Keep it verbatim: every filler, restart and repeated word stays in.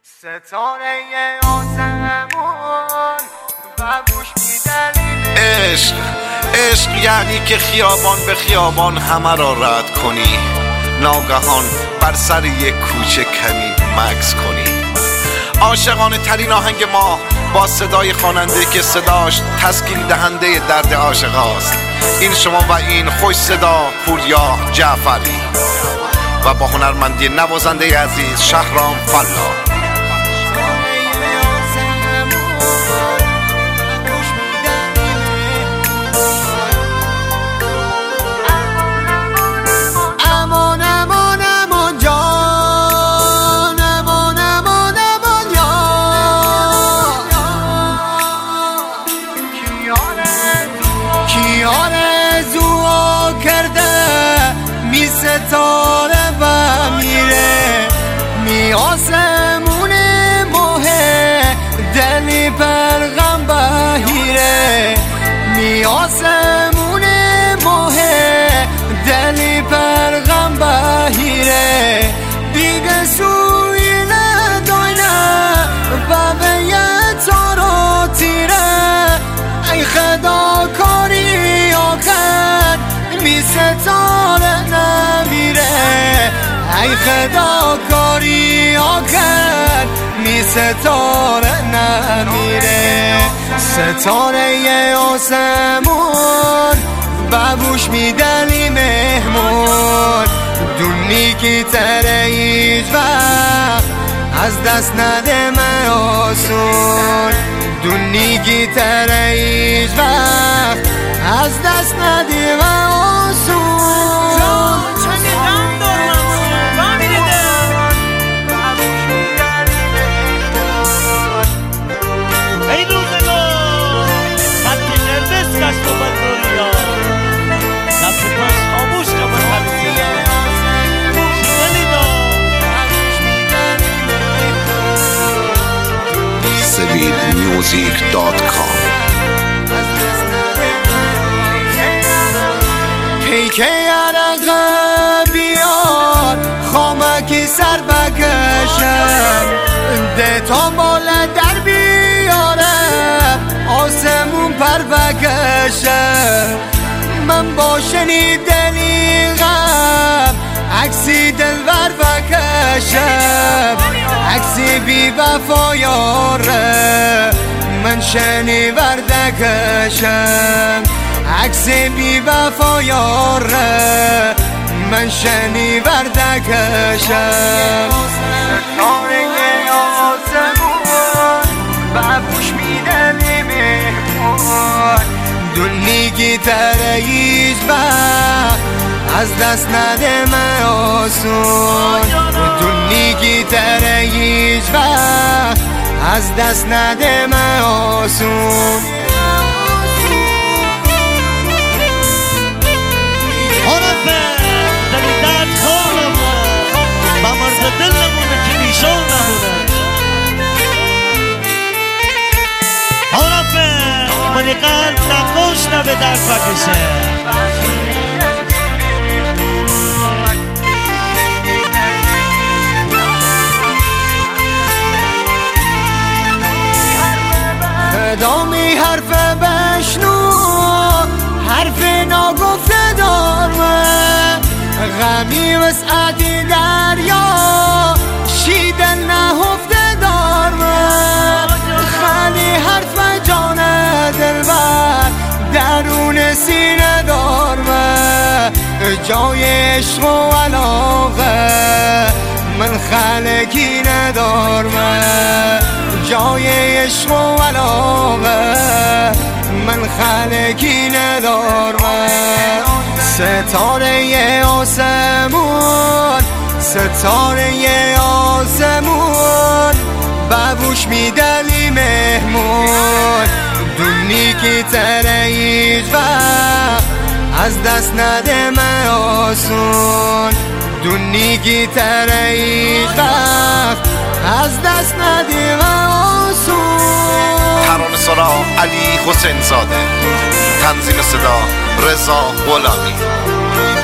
ستاره آسمون ببوش میدنی عشق عشق یعنی که خیابان به خیابان همه را رد کنی، ناگهان بر سر یک کوچه کمی مکث کنی. عاشقانه ترین آهنگ ما با صدای خواننده که صداش تسکین دهنده درد عاشق است. این شما و این خوش صدا پوریا جعفری و با هنرمندی نوازنده عزیز شهرام فلا. ستاره و میره می آسمون ماه دلی پرغم بهیره، می آسمون ماه دلی پرغم بهیره. دیگه سوی نداینه و به یه تارو تیره، ای خدا کاری آخر می ستاره نمیره، ای خدا کاری آخر می ستاره نمیره. ستاره آسمون ببوش میدنی مهمون، دونی که تره هیچ وقت از دست نده من آسون، دونی که تره هیچ وقت از دست نده من آسون. ای روزگار خط قرمز گشت و بدریا، دست پس خاموش که من حبیبی شیدلی دا سوید میوزیک دات کام. پیکه عرقه بیار خامکی سر بکشم، ده تا بالا در بیاره آسمون پر بکشم. من با شنیدنی غم عکسی دلبر بکشم، عکسی بی وفا یاره من شنیور دکشم، عکس بی وفا یاره من شنیور دکشم. ستاره آسمون ببوش میدنی مهمون، دونی تره هیچ وقت از دست نده من آسون، دونی تره هیچ وقت از دست نده من آسون. دل نمونه که میشون نمونه عرفه منی قلب نقاش نبه در فکشه. فدامی حرف بشنو حرف ناگفته دارمه، غمی وسعتی دریا شیدن نهفته دارمه. خیلی حرف جان دلبر درون سینه دارمه، جای عشق و علاقه من خلقی ندارمه، جای عشق و علاقه من خلقی ندارمه. ستاره آسمون ستاره آسمون ببوش میدنی مهمون، دونی که تره هیچ وقت از دست نده من آسون، دونی که تره هیچ وقت از دست نده من آسون. ترانه سرا علی حسین زاده، تنظیم صدا رضا غلامی.